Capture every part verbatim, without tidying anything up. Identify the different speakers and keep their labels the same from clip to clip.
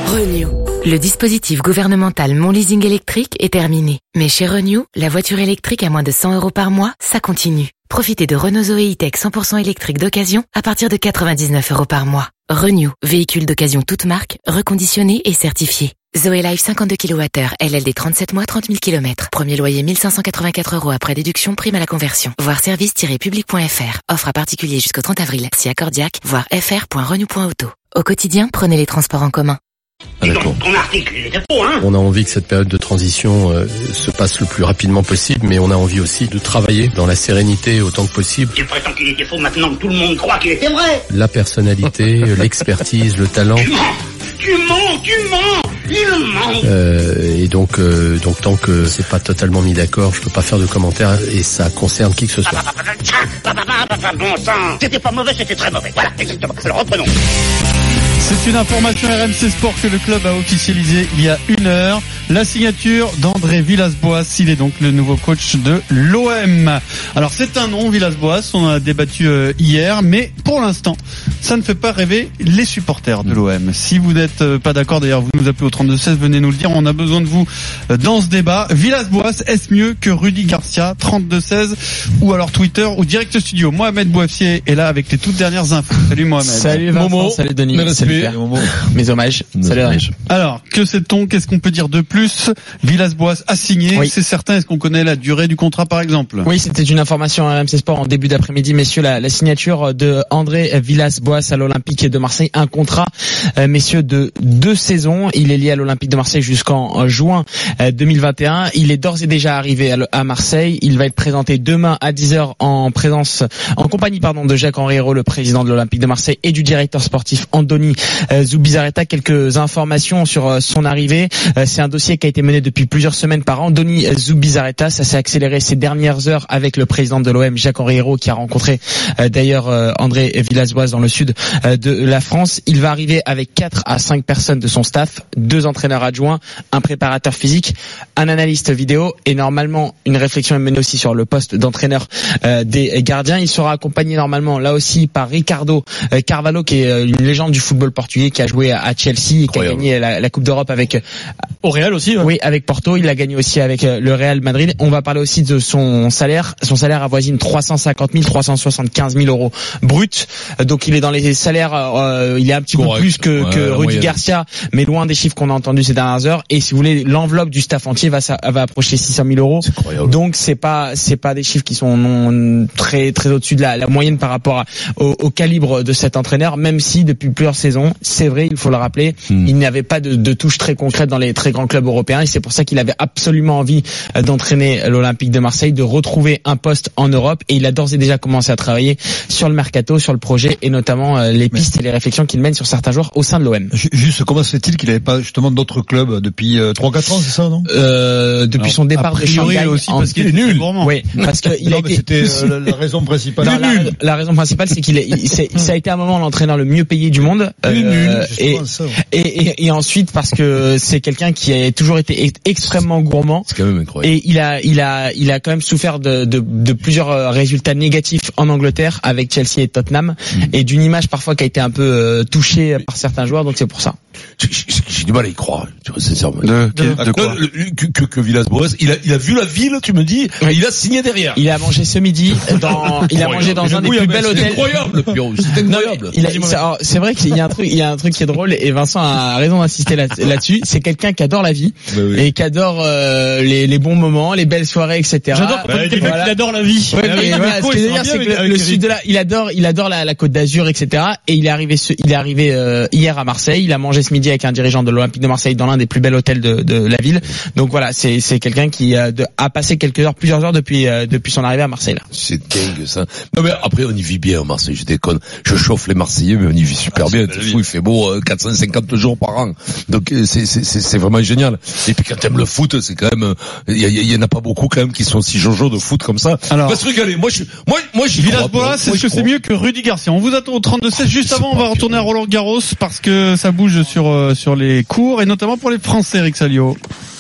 Speaker 1: Renew. Le dispositif gouvernemental Mon Leasing électrique est terminé. Mais chez Renew, la voiture électrique à moins de cent euros par mois, ça continue. Profitez de Renault Zoé E-Tech cent pour cent électrique d'occasion à partir de quatre-vingt-dix-neuf euros par mois. Renew, véhicule d'occasion toute marque, reconditionné et certifié. Zoé Life cinquante-deux kilowattheures, L L D trente-sept mois, trente mille kilomètres. Premier loyer mille cinq cent quatre-vingt-quatre euros après déduction, prime à la conversion. Voir service tiret public point f r. Offre à particulier jusqu'au trente avril. Si accordiaque, voir f r point renew point auto. Au quotidien, prenez les transports en commun.
Speaker 2: Ah,
Speaker 3: d'accord. Ton article, il était beau, hein.
Speaker 2: On a envie que cette période de transition euh, se passe le plus rapidement possible, mais on a envie aussi de travailler dans la sérénité autant que possible.
Speaker 3: Tu prétends qu'il était faux maintenant que tout le monde croit qu'il était vrai.
Speaker 2: La personnalité, l'expertise, le talent.
Speaker 3: Tu mens, tu mens, tu mens, il ment.
Speaker 2: Euh, et donc, euh, donc tant que c'est pas totalement mis d'accord, je peux pas faire de commentaires et ça concerne qui que ce soit.
Speaker 3: Bon sang, c'était pas mauvais, c'était très mauvais. Voilà, exactement. Alors reprenons.
Speaker 4: C'est une information R M C Sport que le club a officialisée il y a une heure. La signature d'André Villas-Boas, il est donc le nouveau coach de l'O M. Alors c'est un nom, Villas-Boas, on a débattu euh, hier, mais pour l'instant, ça ne fait pas rêver les supporters de l'O M. Si vous n'êtes euh, pas d'accord, d'ailleurs, vous nous appelez au trente-deux seize, venez nous le dire, on a besoin de vous euh, dans ce débat. Villas-Boas, est-ce mieux que Rudy Garcia, trente-deux seize, ou alors Twitter, ou Direct Studio? Mohamed Bouafier est là avec les toutes dernières infos. Salut Mohamed.
Speaker 5: Salut Vincent, Momo. Salut Denis.
Speaker 4: Salut,
Speaker 5: salut Momo. Mes hommages. Salut Rich.
Speaker 4: Alors, que sait-on? Qu'est-ce qu'on peut dire de plus? Villas-Boas a signé, oui. C'est certain. Est-ce qu'on connaît la durée du contrat par exemple?
Speaker 5: Oui, c'était une information à R M C Sport en début d'après-midi, messieurs, la, la signature de André Villas-Boas à l'Olympique de Marseille, un contrat, euh, messieurs, de deux saisons. Il est lié à l'Olympique de Marseille jusqu'en juin euh, deux mille vingt et un. Il est d'ores et déjà arrivé à, à Marseille. Il va être présenté demain à dix heures en présence, en compagnie, pardon, de Jacques-Henri Hérault, le président de l'Olympique de Marseille, et du directeur sportif Andoni euh, Zubizarreta. Quelques informations sur euh, son arrivée. Euh, c'est un dossier qui a été mené depuis plusieurs semaines par Andoni Zubizarreta. Ça s'est accéléré ces dernières heures avec le président de l'O M, Jacques-Henri Hérault, qui a rencontré euh, d'ailleurs euh, André Villas-Boas dans le sud euh, de la France. Il va arriver avec quatre à cinq personnes de son staff, deux entraîneurs adjoints, un préparateur physique, un analyste vidéo, et normalement une réflexion est menée aussi sur le poste d'entraîneur euh, des gardiens. Il sera accompagné normalement là aussi par Ricardo euh, Carvalho, qui est euh, une légende du football portugais, qui a joué à, à Chelsea et qui a gagné la, la Coupe d'Europe avec euh,
Speaker 6: au Real aussi. Ouais.
Speaker 5: Oui, avec Porto. Il a gagné aussi avec euh, le Real Madrid. On va parler aussi de son salaire. Son salaire avoisine trois cent cinquante mille, trois cent soixante-quinze mille euros brut. Donc il est dans les salaires, euh, il est un petit Correct. peu plus que, ouais, que Rudy Garcia, mais loin des chiffres qu'on a entendus ces dernières heures. Et si vous voulez, l'enveloppe du staff entier va, va approcher six cent mille euros. C'est Donc c'est pas, c'est pas des chiffres qui sont non, très, très au-dessus de la, la moyenne par rapport à, au, au calibre de cet entraîneur. Même si depuis plusieurs saisons, c'est vrai, il faut le rappeler, hmm. il n'avait pas de, de touche très concrète dans les très grands clubs européens. Et c'est pour ça qu'il avait absolument envie d'entraîner l'Olympique de Marseille, de retrouver un poste en Europe. Et il a d'ores et déjà commencé à travailler sur le mercato, sur le projet, et notamment les pistes Mais... et les réflexions qu'il mène sur certains joueurs au sein de l'O M.
Speaker 7: Juste, comment se fait-il qu'il n'avait pas justement d'autres clubs depuis euh, trois quatre ans, c'est ça, non
Speaker 5: euh, Depuis Alors, son départ de Shanghai
Speaker 7: aussi,
Speaker 5: en...
Speaker 7: parce qu'il est nul.
Speaker 5: Oui, parce que il
Speaker 7: non,
Speaker 5: a été...
Speaker 7: c'était euh, la raison principale.
Speaker 5: Non, la, la raison principale, c'est qu'il est, il, c'est, ça a été à un moment l'entraîneur le mieux payé du monde.
Speaker 7: Euh, nul.
Speaker 5: Et, et, et, et ensuite parce que c'est quelqu'un qui a toujours été extrêmement gourmand.
Speaker 7: C'est quand même incroyable.
Speaker 5: Et il a, il a, il a quand même souffert de, de, de plusieurs résultats négatifs en Angleterre avec Chelsea et Tottenham, mmh. et d'une image parfois qui a été un peu euh, touchée par certains joueurs. Donc c'est pour ça.
Speaker 8: J'ai du mal à y croire, tu vois, sincèrement.
Speaker 4: De, de, de quoi?
Speaker 8: Le, le, que, que, que Villas-Boas, il a, il a vu la ville, tu me dis, oui. Il a signé derrière.
Speaker 5: Il a mangé ce midi dans, il a mangé dans un des plus bels hôtels.
Speaker 8: C'est incroyable, Pierrot, c'est incroyable.
Speaker 5: Il a, c'est, alors, c'est vrai qu'il y a un truc, il y a un truc qui est drôle, et Vincent a raison d'insister là, là-dessus. C'est quelqu'un qui adore la vie, bah oui. et qui adore euh, les, les bons moments, les belles soirées, et cetera.
Speaker 6: J'adore quand bah, quelqu'un voilà. qui adore la vie.
Speaker 5: Ouais, mais voilà, ce que je veux dire, c'est que le, le sud de la, il adore, il adore la, la Côte d'Azur, et cetera. Et il est arrivé, ce, il est arrivé euh, hier à Marseille. Il a mangé ce midi avec un dirigeant de l'Olympique de Marseille dans l'un des plus bels hôtels de, de la ville. Donc voilà, c'est, c'est quelqu'un qui a, de, a passé quelques heures, plusieurs heures depuis, euh, depuis son arrivée à Marseille là.
Speaker 8: C'est dingue ça. Non mais après on y vit bien à Marseille, je déconne. Je chauffe les Marseillais, mais on y vit super ah, bien. C'est fou, il fait beau euh, quatre cent cinquante jours par an. Donc c'est, c'est, c'est, c'est vraiment génial. Et puis quand t'aimes le foot, c'est quand même, il y, y, y en a pas beaucoup quand même qui sont si jojo de foot comme ça.
Speaker 4: Alors,
Speaker 8: on va se régaler. Moi je, moi, moi j'y crois.
Speaker 4: Villas-Boas, est-ce que c'est mieux que Rudy Garcia? On vous attend au trente-deux seize. Juste avant, on va retourner à Roland Garros parce que ça bouge sur, euh, sur les cours, et notamment pour les Français, Eric Salio.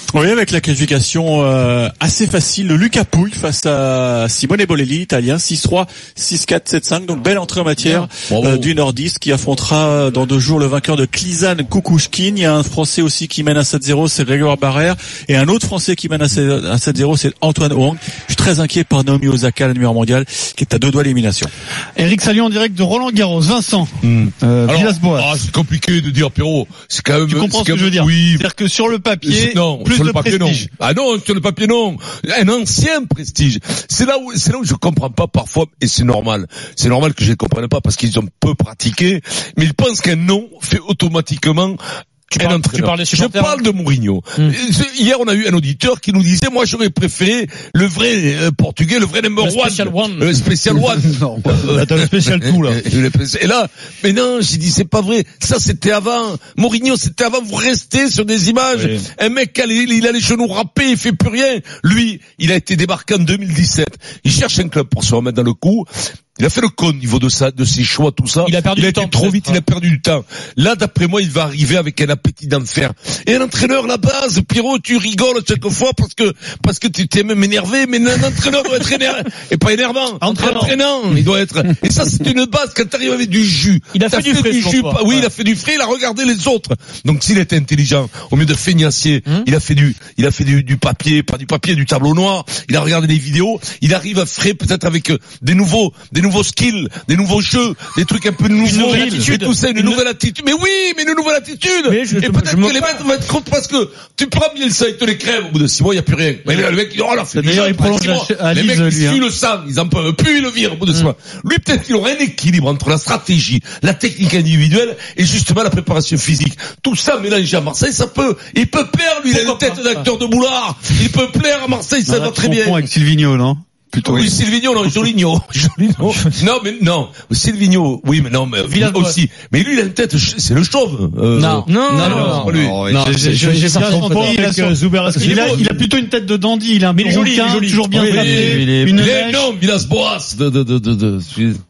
Speaker 6: Oui, avec la qualification euh, assez facile de Luca Pouille face à Simone Bolelli, italien, six trois, six quatre, sept cinq. Donc belle entrée en matière euh, du nordiste qui affrontera dans deux jours le vainqueur de Klizan Kukushkin. Il y a un Français aussi qui mène à sept zéro, c'est Grégoire Barrère. Et un autre Français qui mène à sept zéro, c'est Antoine Hoang. Je suis très inquiet par Naomi Osaka, la numéro mondiale, qui est à deux doigts d'élimination.
Speaker 4: Eric Salio en direct de Roland Garros. Vincent, mmh. euh, Villas-Boas.
Speaker 8: Ah, c'est compliqué de dire, Pierrot. C'est quand même,
Speaker 4: tu comprends ce que je veux dire?
Speaker 8: Oui.
Speaker 4: C'est-à-dire que sur le papier,
Speaker 8: non,
Speaker 4: plus
Speaker 8: sur
Speaker 4: de
Speaker 8: le papier,
Speaker 4: prestige.
Speaker 8: Non. Ah non, sur le papier, non. Un ancien prestige. C'est là où, c'est là où je comprends pas parfois, et c'est normal. C'est normal que je ne comprenne pas parce qu'ils ont peu pratiqué, mais ils pensent qu'un nom fait automatiquement
Speaker 6: Tu parles, tu parles des supporters.
Speaker 8: Je parle de Mourinho. Hum. Hier, on a eu un auditeur qui nous disait, moi, j'aurais préféré le vrai euh, portugais, le vrai number
Speaker 6: le
Speaker 8: one.
Speaker 6: Special one.
Speaker 8: Le special one.
Speaker 7: Non, t'as le spécial tout, là.
Speaker 8: Et là, mais non, j'ai dit, c'est pas vrai. Ça, c'était avant. Mourinho, c'était avant. Vous restez sur des images. Oui. Un mec, il, il a les genoux râpés, il fait plus rien. Lui, il a été débarqué en deux mille dix-sept. Il cherche un club pour se remettre dans le coup. Il a fait le con au niveau de ça, de ses choix, tout ça.
Speaker 6: Il a perdu
Speaker 8: il a
Speaker 6: du temps.
Speaker 8: été trop vite, il a perdu du temps. Là, d'après moi, il va arriver avec un appétit d'enfer. Et un entraîneur, à la base, Pierrot, tu rigoles chaque fois parce que, parce que tu t'es même énervé, mais un entraîneur doit être énervé, et pas énervant.
Speaker 6: Entraînant.
Speaker 8: Entraînant. Il doit être, et ça, c'est une base quand t'arrives avec du jus.
Speaker 6: Il a fait, fait du frais,
Speaker 8: du jus.
Speaker 6: Pas,
Speaker 8: oui,
Speaker 6: ouais.
Speaker 8: il a fait du frais, il a regardé les autres. Donc, s'il était intelligent, au mieux de feignassier, hum? il a fait du, il a fait du, du papier, pas du papier, du tableau noir. Il a regardé des vidéos. Il arrive à frais, peut-être avec des nouveaux, des nouveaux skills. Des nouveaux jeux, des trucs un peu nouveaux,
Speaker 6: une nouvelle attitude,
Speaker 8: tout ça, une,
Speaker 6: une
Speaker 8: nouvelle attitude. Mais oui, mais une nouvelle attitude.
Speaker 6: Mais je,
Speaker 8: et
Speaker 6: je,
Speaker 8: peut-être
Speaker 6: je
Speaker 8: que
Speaker 6: me
Speaker 8: les mecs vont être contre parce que tu prends Bielsa, il te les crève au bout de six mois, il y a plus rien. Mais le mec, oh là, fait
Speaker 4: d'ailleurs, il prolonge à
Speaker 8: les
Speaker 4: Lise,
Speaker 8: mecs, ils
Speaker 4: lui, hein.
Speaker 8: suent le sang, ils en peuvent plus, ils le virent au bout de six mois. Lui, peut-être qu'il aura un équilibre entre la stratégie, la technique individuelle et justement la préparation physique. Tout ça mélangé à Marseille, ça peut, il peut plaire, lui, il a une tête d'acteur de boulard. Il peut plaire à Marseille, ça va très bien.
Speaker 4: Avec Silvino, non?
Speaker 8: Plutôt oui, oui. Silvino, non, Joligno. Joligno. Non, mais non. Silvino, oui, mais non, mais aussi. Mais lui, il a une tête, c'est le chauve. Euh,
Speaker 5: non. Non, non, non, non,
Speaker 8: lui.
Speaker 5: non, non j'ai, j'ai, j'ai sorti
Speaker 4: avec Zuber. Il a, il a plutôt une tête de dandy, il a un peu
Speaker 6: joli, joli,
Speaker 4: toujours bien
Speaker 8: frappé.
Speaker 4: Une
Speaker 8: non, Villas-Boas de, de, de, de, de,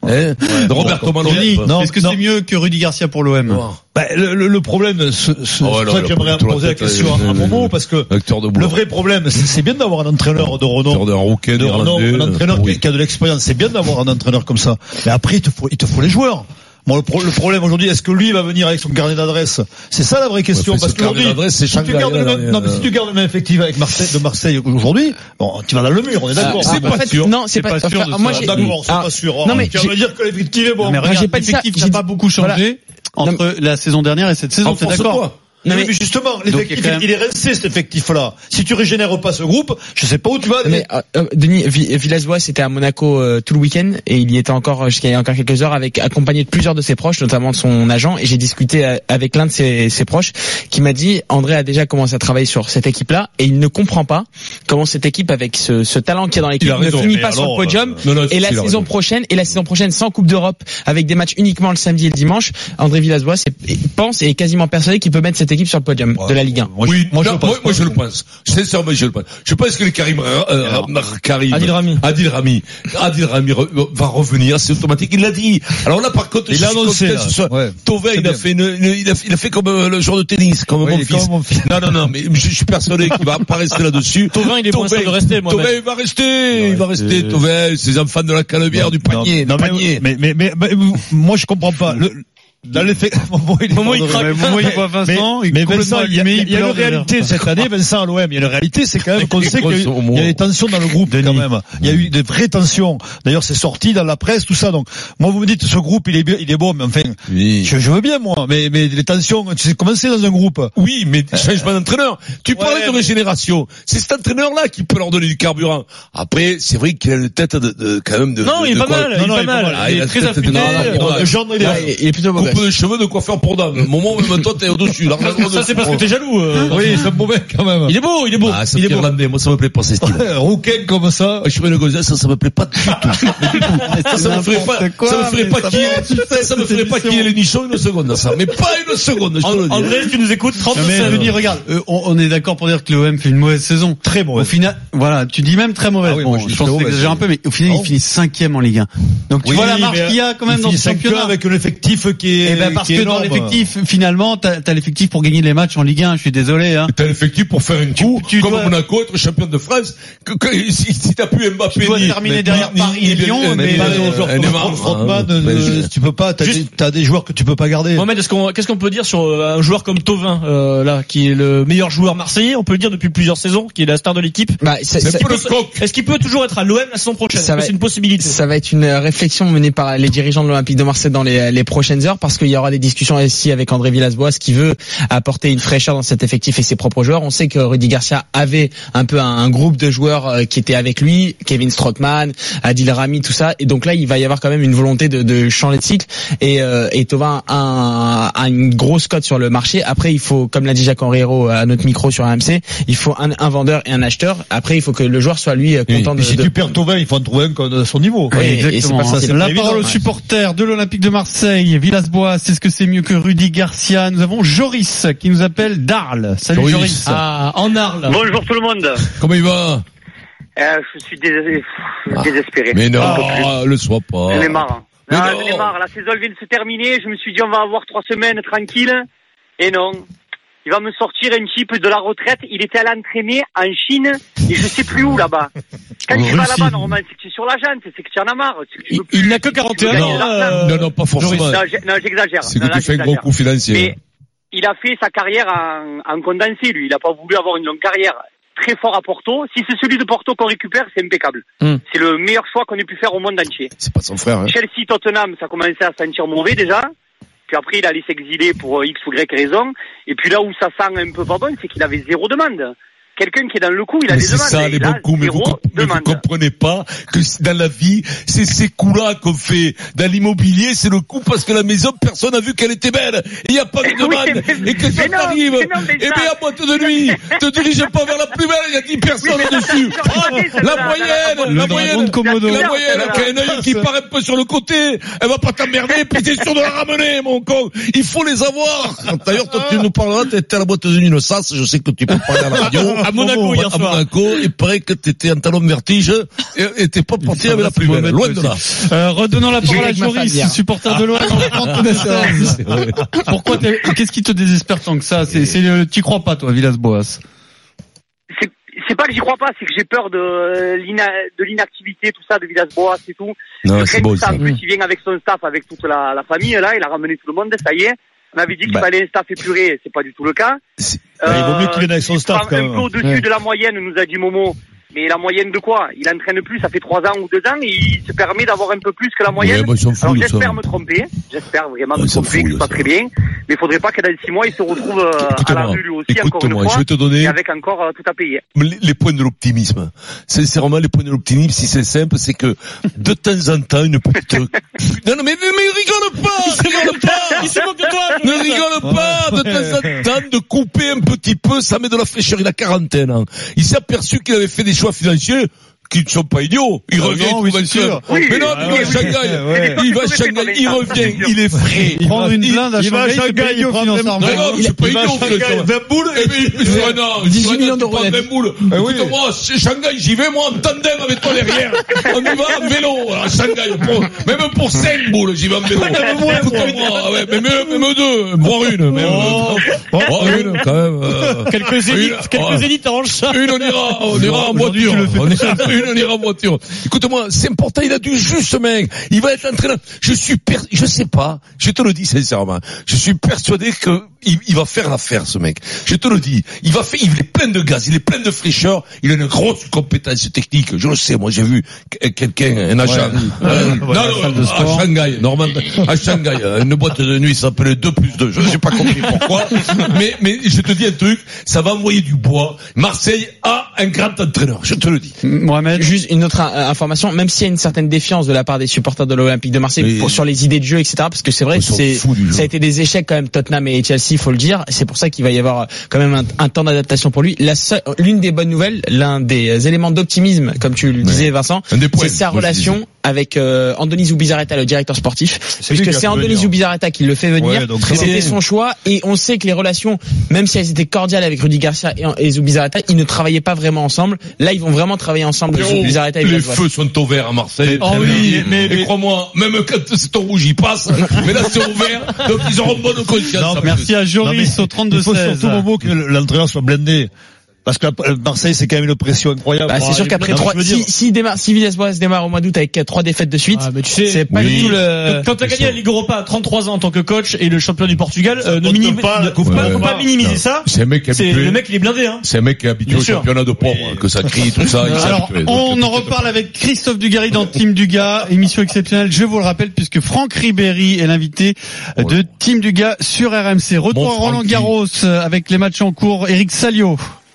Speaker 8: de Roberto Malone.
Speaker 4: Est-ce que c'est mieux que Rudy Garcia pour l'O M?
Speaker 7: Bah, le, le, le problème, c'est oh, ça que j'aimerais poser la question à un moment, parce que le vrai problème, c'est, c'est bien d'avoir un entraîneur de renom, de renom, un entraîneur oui. qui a de l'expérience. C'est bien d'avoir un entraîneur comme ça. Mais après, il te faut, il te faut les joueurs. Bon, le, pro, le problème aujourd'hui, est-ce que lui va venir avec son carnet d'adresse? C'est ça la vraie question. Ouais, parce qu'aujourd'hui, si, si tu gardes le même, non, mais si tu gardes le même effectif avec Marseille, de Marseille aujourd'hui, bon, tu vas dans le mur, on est d'accord.
Speaker 5: Ah,
Speaker 7: c'est
Speaker 5: pas
Speaker 7: fait,
Speaker 5: sûr. Non, c'est pas,
Speaker 7: pas sûr.
Speaker 5: Enfin, moi, j'ai,
Speaker 7: d'accord, c'est
Speaker 5: ah,
Speaker 7: pas sûr.
Speaker 5: Non, mais
Speaker 7: tu vas me dire que l'effectif est bon.
Speaker 4: Mais regarde, l'effectif n'a pas beaucoup changé entre la saison dernière et cette saison, t'es d'accord?
Speaker 7: Non, mais, mais justement, l'effectif, même... il est rincé, cet effectif-là. Si tu régénères pas ce groupe, je sais pas où tu vas aller.
Speaker 5: Mais, euh, Denis, Villas-Boas était à Monaco euh, tout le week-end et il y était encore jusqu'à il y a encore quelques heures avec accompagné de plusieurs de ses proches, notamment de son agent. Et j'ai discuté avec l'un de ses, ses proches qui m'a dit André a déjà commencé à travailler sur cette équipe-là et il ne comprend pas comment cette équipe avec ce, ce talent qu'il y a dans l'équipe ne raison, finit pas alors, sur le podium. Euh, non, non, et la saison raison. prochaine et la saison prochaine sans Coupe d'Europe avec des matchs uniquement le samedi et le dimanche, André Villas-Boas pense et est quasiment persuadé qu'il peut mettre cette équipe sur le podium. Ouais. De la Ligue un.
Speaker 8: Moi, oui, moi, je, non, moi, moi je le pense. Sincèrement, je le pense. Je pense que les Karim, euh, Karim,
Speaker 5: Adil Rami,
Speaker 8: Adil Rami, Adil Rami re, va revenir, c'est automatique. Il l'a dit. Alors là, par contre,
Speaker 7: il a annoncé.
Speaker 8: Ouais. Tovin, il a fait une, une, il a, il a fait comme euh, le joueur de tennis, comme oui, mon fils. Comme mon fils. Non, non, non, mais je, je suis persuadé qu'il va pas rester là-dessus.
Speaker 6: Tovin, il est bon, ça de rester, moi.
Speaker 8: Tovin, il va rester, il va rester. Tovin, ses enfants de la Canebière, du panier,
Speaker 7: non,
Speaker 8: du panier.
Speaker 7: Mais, mais, mais, mais, moi, je comprends pas. Le, dans l'effet, moment il,
Speaker 4: moment il craque, moment il voit Vincent,
Speaker 7: mais,
Speaker 4: il
Speaker 7: mais Vincent, il y a, il y a une réalité cette année, Vincent à l'O M. Il y a une réalité, c'est quand même qu'on sait qu'il y, y a des tensions dans le groupe, quand même. Il y a eu des vraies tensions. D'ailleurs, c'est sorti dans la presse, tout ça. Donc, moi, vous me dites, ce groupe, il est bien, il est bon, mais enfin, oui. je, je veux bien, moi. Mais, mais les tensions, tu sais comment c'est dans un groupe.
Speaker 8: Oui, mais changement d'entraîneur. Tu ouais, parlais de régénération. C'est cet entraîneur-là qui peut leur donner du carburant. Après, c'est vrai qu'il a une tête de, de quand même de.
Speaker 6: Non, il est pas mal. Il est pas mal. Il est très affûté.
Speaker 5: Il est plutôt beau.
Speaker 8: Coupe de cheveux de coiffeur pour dame. Au moment où même toi t'es au-dessus. Là,
Speaker 6: ça c'est parce que t'es jaloux. Euh,
Speaker 7: oui, c'est mauvais quand même.
Speaker 6: Il est beau, il est beau.
Speaker 8: Ah, c'est
Speaker 6: il est
Speaker 8: irlandais. Moi, ça me plaît pas ces styles.
Speaker 7: Rouquin comme ça.
Speaker 8: Je suis le Gonzalez, ça, ça me plaît pas du tout. Ça, ça me ferait pas, ça me ferait pas qu'il ça me ferait pas qu'il y ait les nichons une seconde, ça. Mais pas une seconde.
Speaker 6: André, tu nous écoutes, trente
Speaker 4: secondes. Regarde, on est d'accord pour dire que l'O M fait une mauvaise saison.
Speaker 7: Très mauvaise.
Speaker 4: Au final, voilà, tu dis même très mauvaise. Bon, je pense que j'exagère un peu, mais au final, il finit cinquième en Ligue un. Donc, tu vois la marche qu'il y a quand même dans ce championnat.
Speaker 7: Avec un effectif qui qui est,
Speaker 4: eh ben parce
Speaker 7: qui est
Speaker 4: que
Speaker 7: énorme.
Speaker 4: dans l'effectif, finalement, t'as, t'as l'effectif pour gagner les matchs en Ligue un. Je suis désolé, hein.
Speaker 8: T'as l'effectif pour faire une coup,
Speaker 4: tu
Speaker 8: comme
Speaker 4: dois...
Speaker 8: Monaco, être champion de France. Que, que, si, si t'as pu Mbappé,
Speaker 4: tu dois
Speaker 8: ni,
Speaker 4: terminer
Speaker 8: ni,
Speaker 4: derrière
Speaker 8: ni,
Speaker 4: Paris
Speaker 8: ni,
Speaker 4: et Lyon,
Speaker 8: ni,
Speaker 4: mais,
Speaker 8: mais
Speaker 7: pas
Speaker 4: euh,
Speaker 7: des joueurs
Speaker 8: euh,
Speaker 7: comme
Speaker 8: Neymar,
Speaker 7: Frontman,
Speaker 8: hein,
Speaker 7: euh, tu peux pas, t'as
Speaker 9: Juste...
Speaker 7: des, t'as des joueurs que tu peux pas garder.
Speaker 9: Mohamed, est-ce qu'on, qu'est-ce qu'on peut dire sur un joueur comme Thauvin, euh, là, qui est le meilleur joueur marseillais, on peut le dire depuis plusieurs saisons, qui est la star de l'équipe.
Speaker 5: Bah, c'est,
Speaker 9: est-ce,
Speaker 5: c'est,
Speaker 9: qu'il peut,
Speaker 5: c'est,
Speaker 9: est-ce qu'il peut toujours être à l'O M la saison prochaine?
Speaker 5: Ça va,
Speaker 9: c'est une possibilité.
Speaker 5: Ça va être une réflexion menée par les dirigeants de l'Olympique de Marseille dans les, les prochaines heures, parce qu'il y aura des discussions ici avec André Villas-Boas qui veut apporter une fraîcheur dans cet effectif et ses propres joueurs. On sait que Rudy Garcia avait un peu un, un groupe de joueurs qui étaient avec lui, Kevin Strootman, Adil Rami, tout ça. Et donc là, il va y avoir quand même une volonté de, de changer de cycle. Et, euh, et Thauvin a, un, a une grosse cote sur le marché. Après, il faut, comme l'a dit Jacques Henriero à notre micro sur A M C, il faut un, un vendeur et un acheteur. Après, il faut que le joueur soit lui content
Speaker 7: oui,
Speaker 5: de.
Speaker 7: Si
Speaker 5: de...
Speaker 7: tu perds Thauvin, il faut en trouver un de son niveau.
Speaker 4: Oui,
Speaker 5: et,
Speaker 4: exactement.
Speaker 5: et c'est pas
Speaker 7: ça, c'est
Speaker 4: la
Speaker 7: évident.
Speaker 4: parole aux supporters de l'Olympique de Marseille. Villas-Boas, est-ce que c'est mieux que Rudy Garcia? Nous avons Joris qui nous appelle d'Arles. Salut Joris. Joris.
Speaker 9: Ah, en Arles.
Speaker 10: Bonjour tout le monde.
Speaker 8: Comment il va?
Speaker 10: Euh, je suis dés... ah, désespéré.
Speaker 8: Mais non, ah, le sois pas.
Speaker 10: J'en ai marre.
Speaker 8: Mais
Speaker 10: Ah,
Speaker 8: non.
Speaker 10: j'en ai marre. La saison vient de se terminer. Je me suis dit on va avoir trois semaines tranquilles. Et non. Il va me sortir un type de la retraite. Il était allé entraîner en Chine et je sais plus où là-bas. Quand
Speaker 4: En
Speaker 10: tu vas
Speaker 4: Russie.
Speaker 10: là-bas, normalement, c'est que tu es sur la jante, c'est que tu en as marre. C'est que tu
Speaker 9: Il,
Speaker 10: veux plus.
Speaker 9: il n'a que quarante et un
Speaker 10: gagner
Speaker 9: ans.
Speaker 10: de l'argent.
Speaker 9: euh,
Speaker 8: Non, non, pas forcément.
Speaker 10: Non, j'ai- non, j'exagère.
Speaker 8: C'est que
Speaker 10: Non, là,
Speaker 8: tu fais un gros
Speaker 10: j'exagère.
Speaker 8: coup financier.
Speaker 10: Mais il a fait sa carrière en, en condensé, lui. Il n'a pas voulu avoir une longue carrière. Très fort à Porto. Si c'est celui de Porto qu'on récupère, c'est impeccable.
Speaker 9: Hmm.
Speaker 10: C'est le meilleur choix qu'on ait pu faire au monde entier.
Speaker 8: C'est pas son frère, hein.
Speaker 10: Chelsea, Tottenham, ça commençait à sentir mauvais déjà. Puis après, il allait s'exiler pour X ou Y raison. Et puis là où ça sent un peu pas bon, c'est qu'il avait zéro demande. Quelqu'un qui est dans le coup, il a
Speaker 8: Mais
Speaker 10: des
Speaker 8: c'est
Speaker 10: demandes.
Speaker 8: ça, les
Speaker 10: Il
Speaker 8: bons
Speaker 10: a
Speaker 8: coups, mais vous,
Speaker 10: zéro
Speaker 8: comp- mais vous
Speaker 10: demande.
Speaker 8: comprenez pas que c- dans la vie, c'est ces coups-là qu'on fait. Dans l'immobilier, c'est le coup parce que la maison, personne n'a vu qu'elle était belle. Et il n'y a pas de
Speaker 10: Oui,
Speaker 8: demande.
Speaker 10: mais-
Speaker 8: et que
Speaker 10: mais
Speaker 8: ça
Speaker 10: non,
Speaker 8: t'arrive.
Speaker 10: mais non, mais
Speaker 8: Et
Speaker 10: ça-
Speaker 8: bien, à boîte de nuit, te dirige pas vers la plus belle, il y a dix personnes
Speaker 10: Oui, mais ça,
Speaker 8: dessus.
Speaker 10: c'est sur les côtés, ça,
Speaker 8: La
Speaker 10: là,
Speaker 8: moyenne,
Speaker 10: là, là,
Speaker 4: Le
Speaker 8: la
Speaker 4: dragon
Speaker 8: moyenne,
Speaker 4: de Komodo.
Speaker 8: la
Speaker 10: là,
Speaker 8: moyenne,
Speaker 10: là, là,
Speaker 8: qui a un œil qui part un peu sur le côté, elle va pas t'emmerder, puis t'es sûr de la ramener, mon con. Il faut les avoir. D'ailleurs, toi, tu nous parleras, t'étais à la boîte de nuit de Sas, je sais que tu peux parler à la radio.
Speaker 9: À Monaco, hier
Speaker 8: à
Speaker 9: soir.
Speaker 8: Monaco, il paraît que t'étais en talon de vertige et, et t'es pas parti avec la plus belle. Loin de là.
Speaker 4: Euh, redonnons la
Speaker 5: J'ai
Speaker 4: parole à
Speaker 5: avec ma
Speaker 4: Joris,
Speaker 5: femme hier.
Speaker 4: supporter de l'O M. Pourquoi t'es, qu'est-ce qui te désespère tant que ça? C'est, c'est le, t'y crois pas, toi, Villas-Boas?
Speaker 10: C'est, c'est pas que j'y crois pas, c'est que j'ai peur de, l'ina, de l'inactivité, tout ça, de Villas-Boas et tout.
Speaker 8: Non,
Speaker 10: Je
Speaker 8: c'est
Speaker 10: crains
Speaker 8: beau,
Speaker 10: que ça.
Speaker 8: ça.
Speaker 10: En plus, il vient avec son staff, avec toute la, la famille, là, il a ramené tout le monde, ça y est. On avait dit qu'il
Speaker 8: Bah.
Speaker 10: fallait un staff épuré, c'est pas du tout le cas.
Speaker 8: C'est-
Speaker 7: Bah, il vaut mieux qu'il vienne avec son
Speaker 10: il
Speaker 7: staff,
Speaker 10: prend
Speaker 7: quand
Speaker 10: un
Speaker 7: même.
Speaker 10: peu au-dessus
Speaker 7: Ouais.
Speaker 10: de la moyenne, nous a dit Momo. Mais la moyenne de quoi? Il entraîne plus, ça fait trois ans ou deux ans, et il se permet d'avoir un peu plus que la moyenne.
Speaker 8: Ouais, moi, ils s'en foutent,
Speaker 10: Alors
Speaker 8: ça.
Speaker 10: j'espère me tromper, j'espère vraiment
Speaker 8: Ouais,
Speaker 10: me
Speaker 8: ils s'en
Speaker 10: tromper, que
Speaker 8: foutent,
Speaker 10: ce soit
Speaker 8: ça.
Speaker 10: très bien. Mais il faudrait pas que dans six mois, il se retrouve euh, à la
Speaker 8: Écoute-moi,
Speaker 10: rue lui aussi, encore une
Speaker 8: écoute-moi,
Speaker 10: fois,
Speaker 8: je vais te donner
Speaker 10: et avec encore euh, tout à payer.
Speaker 8: les, les points de l'optimisme. Sincèrement, les points de l'optimisme, si c'est simple, c'est que de temps en temps, une petite... non, non, mais, mais rigole pas, rigole pas,
Speaker 9: Il se moque de toi.
Speaker 8: ne rigole pas, de temps en temps, de couper un petit peu, ça met de la fraîcheur. Il a quarantaine ans. Il s'est aperçu qu'il avait fait des choix financiers qui ne sont pas idiots. Il
Speaker 4: Euh,
Speaker 8: revient,
Speaker 4: non,
Speaker 8: il
Speaker 4: oui,
Speaker 8: trouve un
Speaker 4: c'est
Speaker 8: club.
Speaker 4: sûr.
Speaker 10: Oui,
Speaker 8: mais non,
Speaker 10: oui,
Speaker 8: il va
Speaker 10: oui,
Speaker 8: à
Speaker 10: oui,
Speaker 8: Shanghai.
Speaker 7: ouais.
Speaker 8: Il va à
Speaker 10: C'est
Speaker 8: Shanghai,
Speaker 10: pour
Speaker 8: il
Speaker 10: ça,
Speaker 8: revient,
Speaker 10: c'est sûr.
Speaker 8: il est frais.
Speaker 4: Prendre une
Speaker 8: Il-
Speaker 4: blinde à
Speaker 7: il va à
Speaker 4: Shanghai, c'est
Speaker 7: Shanghai,
Speaker 4: payé
Speaker 7: il
Speaker 4: au
Speaker 7: prend
Speaker 4: financement.
Speaker 8: Non, non, c'est pas
Speaker 7: Il va à
Speaker 8: idiot,
Speaker 7: Shanghai,
Speaker 8: ce truc.
Speaker 7: vingt boules,
Speaker 8: Et puis, puis, sur un an,
Speaker 5: dix-huit
Speaker 8: sur un an,
Speaker 5: millions
Speaker 8: tu
Speaker 5: d'euros
Speaker 8: prends
Speaker 5: net.
Speaker 8: vingt boules.
Speaker 7: Eh oui.
Speaker 8: Écoute-moi, c'est Shanghai, j'y vais, moi, en tandem avec toi derrière. On y va en vélo, à Shanghai. Pour, même pour cinq boules, j'y vais en vélo. Écoute-moi, ouais, mais même, même deux, voire une, même.
Speaker 7: Oh.
Speaker 8: Oh, une, quand même. euh,
Speaker 9: Quelques zéniths,
Speaker 8: une,
Speaker 9: quelques
Speaker 8: oh,
Speaker 9: zéniths arrangent ça.
Speaker 8: Une, on ira, on ira en
Speaker 4: Aujourd'hui,
Speaker 8: voiture.
Speaker 4: tu le fais.
Speaker 8: On ira, une, on ira en voiture. Écoute-moi, c'est important, il a du jus, ce mec. Il va être entraîneur. Je suis per... je sais pas. Je te le dis sincèrement. Je suis persuadé que il, il va faire l'affaire, ce mec. Je te le dis. Il va faire, il est plein de gaz, il est plein de fraîcheur, il a une grosse compétence technique. Je le sais, moi, j'ai vu quelqu'un, un agent.
Speaker 7: Ouais.
Speaker 8: Euh,
Speaker 7: Ouais,
Speaker 8: non,
Speaker 7: ouais,
Speaker 8: non,
Speaker 4: salle de
Speaker 8: à
Speaker 4: sport.
Speaker 8: Shanghai, normalement, à Shanghai, euh, une boîte de nuit s'appelait deux plus deux. Je n'ai pas compris pourquoi. mais, mais je te dis un truc, ça va envoyer du bois. Marseille a un grand entraîneur. Je te le dis.
Speaker 4: Mohamed.
Speaker 5: Juste une autre euh, information, même s'il y a une certaine défiance de la part des supporters de l'Olympique de Marseille
Speaker 8: Mais-
Speaker 5: pour, sur les idées de jeu, et cetera, parce que c'est vrai
Speaker 8: Ils
Speaker 5: que
Speaker 8: s'en
Speaker 5: c'est,
Speaker 8: foutent du jeu.
Speaker 5: ça a été des échecs quand même, Tottenham et Chelsea, il faut le dire. C'est pour ça qu'il va y avoir quand même un, un temps d'adaptation pour lui. La seule- l'une des bonnes nouvelles, l'un des éléments d'optimisme, comme tu le disais, Vincent,
Speaker 8: Un des points,
Speaker 5: c'est sa
Speaker 8: moi, je
Speaker 5: relation
Speaker 8: disais.
Speaker 5: avec euh, Andoni Zubizarreta, le directeur sportif,
Speaker 7: c'est
Speaker 5: puisque c'est Andoni Zubizarreta qui le fait venir. Ouais, c'était son choix et on sait que les relations, même si elles étaient cordiales avec Rudy Garcia et, et Zubizarreta, ils ne travaillaient pas vraiment ensemble. Là, ils vont vraiment travailler ensemble.
Speaker 8: Oh,
Speaker 5: Zubizarreta et
Speaker 8: les feux sont au vert à Marseille.
Speaker 9: Oh oui, mais, mais,
Speaker 8: mais crois-moi, même quand c'est au rouge, ils passent. Mais là, c'est au vert, donc ils auront bonne conscience.
Speaker 4: Non, merci à Joris au trente-deux seize.
Speaker 7: Il faut surtout Momo que l'entraîneur soit blindé. Parce que Marseille, c'est quand même une pression incroyable.
Speaker 5: Bah, c'est sûr qu'après trois, si, si démarre, si Villas-Boas démarre au mois d'août avec trois défaites de suite,
Speaker 9: ah, mais tu sais,
Speaker 5: c'est pas
Speaker 9: oui.
Speaker 5: du tout le.
Speaker 9: Quand t'as gagné la Ligue Europa à trente-trois ans en tant que coach et le champion du Portugal, euh, ne minimise pas, ne, faut pas, faut pas minimiser non. ça.
Speaker 8: C'est un mec qui est
Speaker 9: habitué. Le mec, il est blindé, hein.
Speaker 8: C'est un mec qui est habitué au championnat de pauvres, oui. que ça crie, tout ça.
Speaker 4: Alors, on en reparle avec Christophe Dugarry dans Team Dugas, émission exceptionnelle, je vous le rappelle, puisque Franck Ribéry est l'invité ouais. de Team Dugas sur R M C. Retour à Roland Garros avec les matchs en cours. Eric Salio.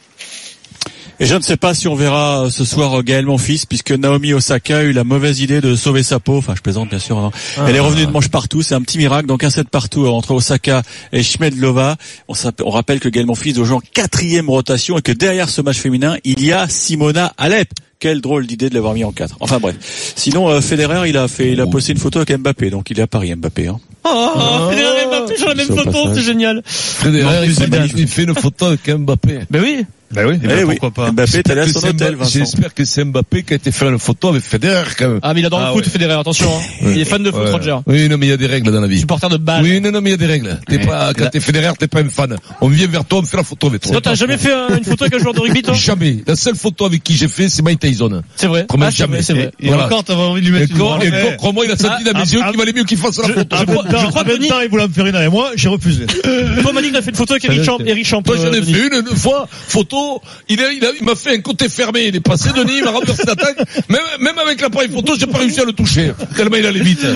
Speaker 6: Et je ne sais pas si on verra ce soir Gaël Monfils, puisque Naomi Osaka a eu la mauvaise idée de sauver sa peau. Enfin, je plaisante bien sûr. Non. Ah, Elle est revenue de manche partout, c'est un petit miracle. Donc un set partout entre Osaka et Schmedlova. On, on rappelle que Gaël Monfils doit jouer en quatrième rotation et que derrière ce match féminin, il y a Simona Halep. Quelle drôle d'idée de l'avoir mis en quatre. Enfin bref. Sinon, euh, Federer, il a fait, il a posté une photo avec Mbappé, donc il est à Paris, Mbappé. Hein.
Speaker 9: Oh, oh Federer et Mbappé sur la même photo, passage. C'est génial.
Speaker 8: Federer, il, il fait une photo avec Mbappé.
Speaker 9: Ben oui.
Speaker 7: Ben oui,
Speaker 6: eh ben oui. Pourquoi pas. Mbappé est allé à son hôtel, Vincent.
Speaker 8: J'espère que c'est Mbappé qui a été faire une photo avec Federer, quand même.
Speaker 9: Ah, mais il adore ah, le foot, ouais. Federer, attention, hein. Ouais. Il est fan de foot, ouais. Roger.
Speaker 8: Oui, non, mais il y a des règles dans la vie.
Speaker 9: Supporter de balle.
Speaker 8: Oui, non, non, mais il y a des règles. T'es ouais. pas, quand t'es Federer, t'es pas un fan. On vient vers toi, on fait la photo avec toi.
Speaker 9: Toi, t'as jamais fait une photo avec un joueur de rugby, toi?
Speaker 8: Jamais. La seule photo avec qui j'ai fait, c'est Mike Tyson.
Speaker 9: C'est vrai.
Speaker 8: Ah, jamais.
Speaker 9: C'est vrai.
Speaker 4: Et encore, t'avais envie de lui mettre une
Speaker 8: Et encore, crois-moi, il a senti dans mes yeux qu'il valait mieux qu'il fasse la photo.
Speaker 7: Je crois que Denis, il voulait me faire une avec moi, j'ai refusé.
Speaker 9: Toi, Malik, il a fait une photo avec Eric Champ.
Speaker 8: J'en ai fait une, une fois, photo, il m'a fait un côté fermé, il est passé Denis, il m'a renversé l'attaque, même, même avec l'appareil photo, j'ai pas réussi à le toucher, tellement il allait vite.